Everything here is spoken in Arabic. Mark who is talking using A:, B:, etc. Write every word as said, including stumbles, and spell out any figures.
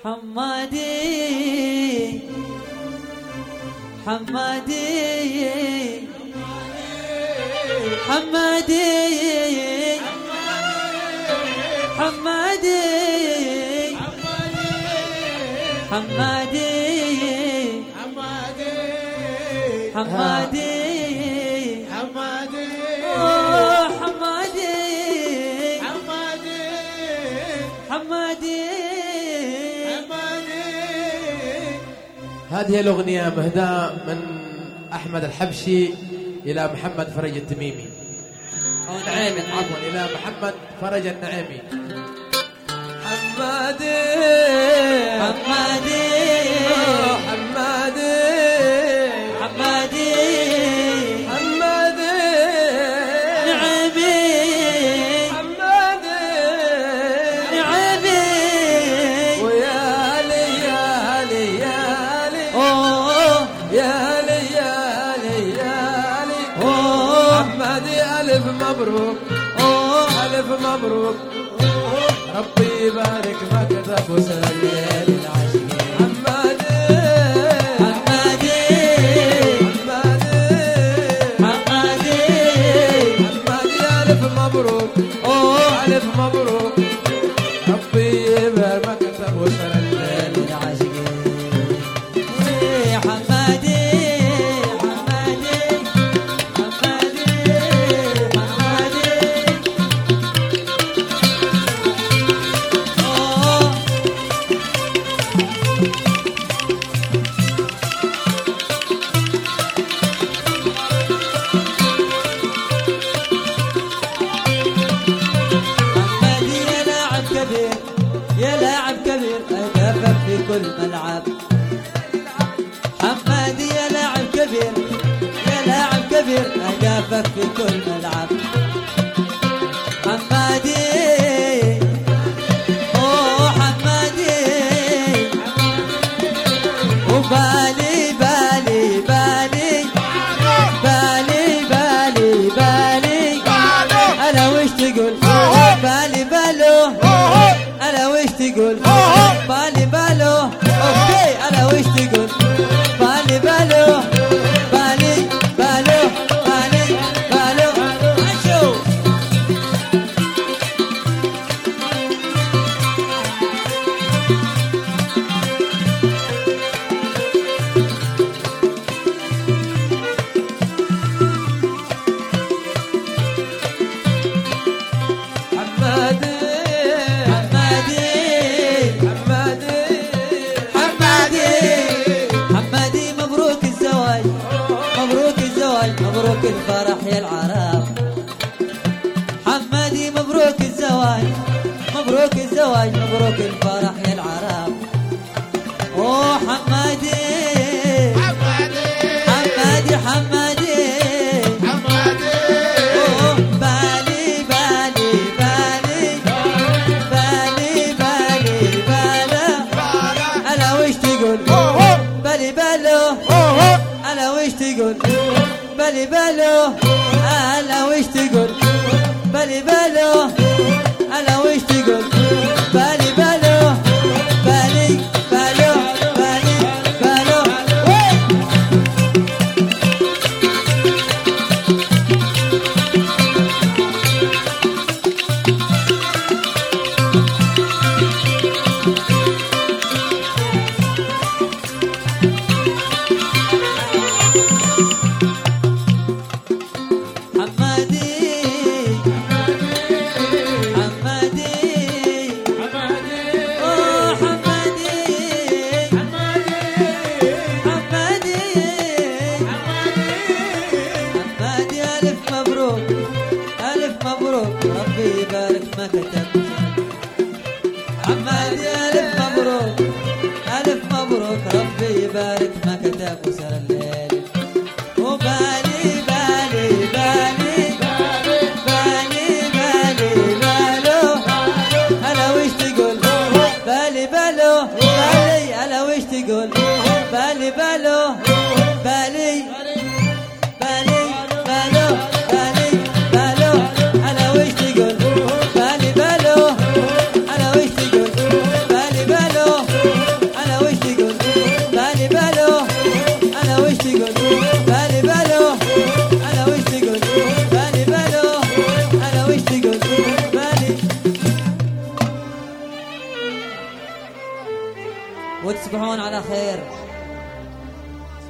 A: حمادي حمادي حمادي حمادي حمادي
B: حمادي
A: حمادي
B: حمادي
A: أوه حمادي
B: حمادي
A: حمادي
B: حمادي.
C: هذه الأغنية مهداة من أحمد الحبشي إلى محمد فرج التميمي
A: أو نعيمي
C: عفوا إلى محمد فرج النعيمي. حمادي
A: حمادي
C: حمادي
A: حمادي
C: حمادي
A: نعيمي
C: حمادي
A: نعيمي
C: ويا لي يا لي يا لي
A: أوه
C: يا لي يا لي يا لي
A: أوه
C: حمادي ألف مبروك
A: أوه
C: ألف مبروك ربي يبارك ما كتب وسلم للعاشقين. حمادي
A: حمادي
C: حمادي
A: حمادي
C: حمادي ألف مبروك
A: أوه
C: ألف مبروك ربي يبارك ما كتب وسلم
A: للعاشقين. حمادي حمادي حمادي حمادي أوه حمادي يا لاعب كبير يا لاعب كبير أهدافك في كل ملعب. حمادي يا لاعب كبير يا لاعب كبير أهدافك في كل ملعب. حمادي أوه حمادي وبالي بالي بالي بالي بالي بالي ألا وش تقول بالي بالو ألا وش تقول بالي بالو أوكي ألا وش تقول بالي بالو بالي بالو بالي بالو أشوف
C: حمادي
A: حمادي
C: حمادي
A: حمادي حمادي مبروك الزواج مبروك الزواج مبروك الفرح يا العراق. حمادي مبروك الزواج مبروك الزواج مبروك الفرح يا العراق. اوه حمادي
B: حمادي
A: حمادي حمادي
B: حمادي
A: أوه بالي بالي بالي بالي بالي بالا ألا وش تقول بالي بالو ألا وش تقول بالي بالو ألا وش تقول بالي بالو ألا وش تقول بالي بالو بالي بالو بالي بالو وين حمادي حمادي أوه حمادي حمادي حمادي ألف مبروك ألف مبروك ربي يبارك ما كتب. حمادي ألف مبروك ألف مبروك ربي يبارك ما كتب وسر الليل. وبالي بالي بالي بالي بالي بالو ألا وش تقول بالي بالو بالي ألا وش تقول بالي بالو بالي بالي بالو بالي بالو ألا وش تقول بالي بالو ألا وش تقول بالي بالو وش تقول بالي بالو على وش تقول بالي بالو على وش تقول بالي. وتصبحون على خير.